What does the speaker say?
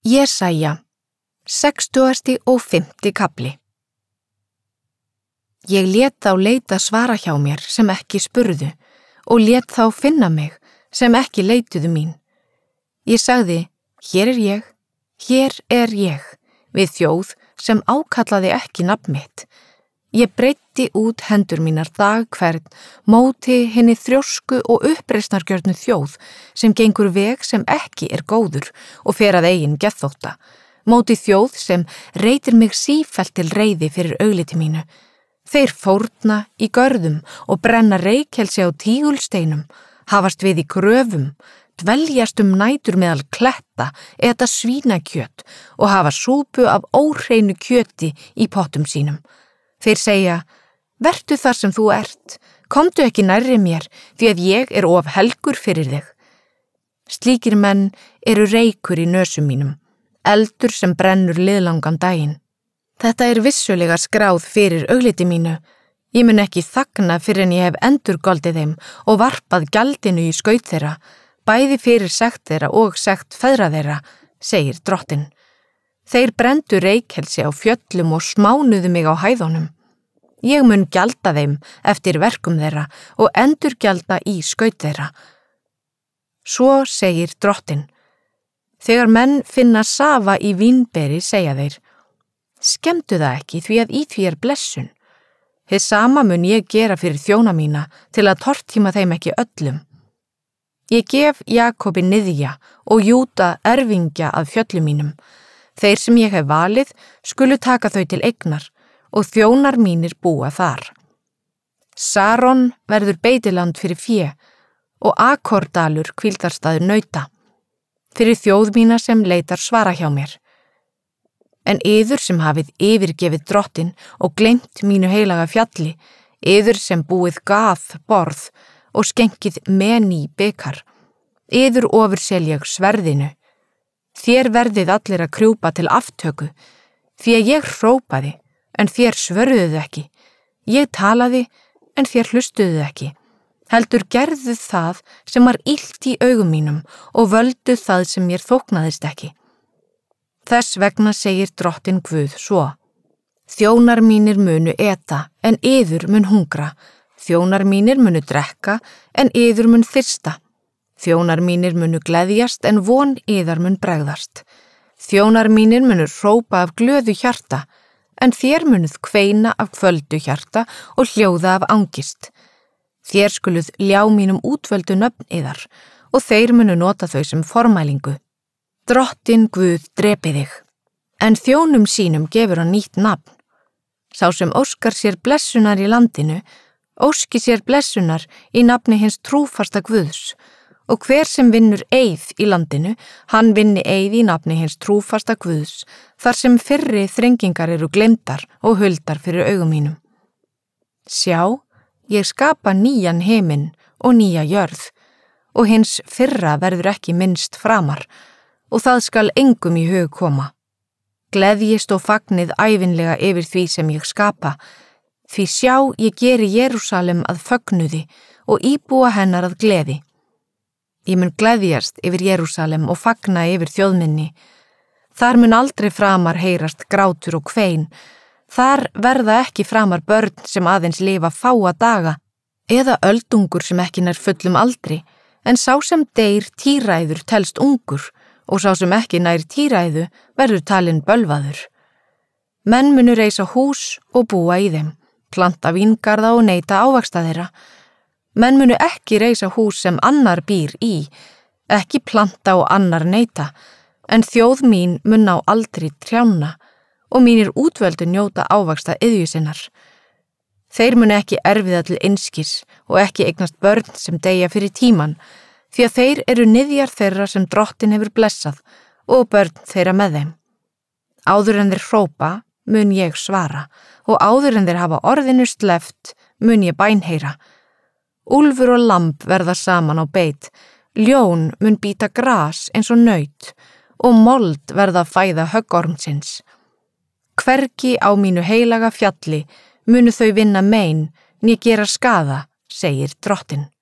Jesaja, 60. og 50. kafli. Ég lét þá leita svara hjá mér sem ekki spurðu og lét þá finna mig sem ekki leituðu mín. Ég sagði, hér er ég, við þjóð sem ákallaði ekki nafn mitt. Ég breiddi út hendur mínar dag hvern móti hinni þrjósku og uppreisnargjörnu þjóð sem gengur veg sem ekki er góður og fer að eigin geðþótta, móti þjóð sem reytir mig sífellt til reiði fyrir augliti mínu. Þeir fórna í görðum og brenna reykjelsi á tígulsteinum, hafast við í gröfum, dveljast nætur meðal kletta, eta svínakjöt og hafa súpu af óhreinu kjöti í pottum sínum. Þeir segja, vertu þar sem þú ert, komdu ekki nærri mér, því að ég er of helgur fyrir þig. Slíkir menn eru reykur í nösum mínum, eldur sem brennur liðlangan daginn. Þetta er vissulega skráð fyrir augliti mínu. Ég mun ekki þagna fyrir en ég hef endurgoldið þeim og varpað gjaldinu í skaut þeirra, bæði fyrir sekt þeirra og sekt feðra þeirra, segir Drottinn. Þeir brenndu reykjelsi á fjöllum og smánuðu mig á hæðunum. Ég mun gjalda þeim eftir verkum þeirra og endurgjalda í skaut þeirra. Svo segir Drottinn. Þegar menn finna safa í vínberi segja þeir, skemmtu það ekki því að í því er blessun. Hið sama mun ég gera fyrir þjóna mína til að tortíma þeim ekki öllum. Ég gef Jakobi niðja og Júda erfingja að fjöllum mínum. Þeir sem ég hef valið skulu taka þau til eignar og þjónar mínir búa þar. Saron verður beitiland fyrir fé og Akordalur hvíldarstaður nauta, fyrir þjóð mína sem leitar svara hjá mér. En yður sem hafið yfirgefið Drottinn og gleymt mínu heilaga fjalli, yður sem búið gað borð og skengið meni bikar, yður ofursel ég sverðinu. Þér verðið allir að krjúpa til aftöku, því að ég hrópaði, en þér svöruðuð ekki. Ég talaði, en þér hlustuðuð ekki. Heldur gerðuð það sem var illt í augum mínum og völduð það sem mér þóknaðist ekki. Þess vegna segir Drottinn Guð svo. Þjónar mínir munu eta, en yður mun hungra. Þjónar mínir munu drekka, en yður mun þyrsta. Þjónar mínir munu gleðjast en von yðar mun bregðast. Þjónar mínir munu hrópa af glöðu hjarta, en þér munuð kveina af kvöldu hjarta og hljóða af angist. Þér skuluð ljá mínum útvöldu nöfn yðar og þeir munu nota þau sem formælingu. Drottinn Guð drepi þig, en þjónum sínum gefur hann nýtt nafn. Sá sem óskar sér blessunar í landinu, óski sér blessunar í nafni hins trúfasta Guðs. Og hver sem vinnur eið í landinu, hann vinni eið í nafni hins trúfasta Guðs, þar sem fyrri þrengingar eru gleymdar og huldar fyrir augum mínum. Sjá, ég skapa nýjan himinn og nýja jörð, og hins fyrra verður ekki minnst framar, og það skal engum í hug koma. Gleðjist og fagnið ævinlega yfir því sem ég skapa, því sjá, ég geri Jerúsalem að fögnuði og íbúa hennar að gleði. Ég mun gleðjast yfir Jerúsalem og fagna yfir þjóðminni. Þar mun aldrei framar heyrast grátur og kvein. Þar verða ekki framar börn sem aðeins lifa fáa daga, eða öldungur sem ekki nær fullum aldri, en sá sem deyr tíræður telst ungur, og sá sem ekki nær tíræðu verður talinn bölvaður. Menn munu reisa hús og búa í þeim, planta víngarða og neyta ávaxta þeirra. Menn munu ekki reisa hús sem annar býr í, ekki planta og annar neyta, en þjóð mín mun á aldrei trjána og mínir útvöldu njóta ávaxta iðju sinnar. Þeir munu ekki erfiða til einskis og ekki eignast börn sem deyja fyrir tíman, því að þeir eru niðjar þeirra sem Drottinn hefur blessað og börn þeirra með þeim. Áður en þeir hrópa mun ég svara og áður en þeir hafa orðinu sleppt mun ég bænheyra. Úlfur og lamb verða saman á beit, ljón mun bíta gras eins og naut og mold verða að fæða höggormsins. Hvergi á mínu heilaga fjalli munu þau vinna mein né gera skaða, segir Drottinn.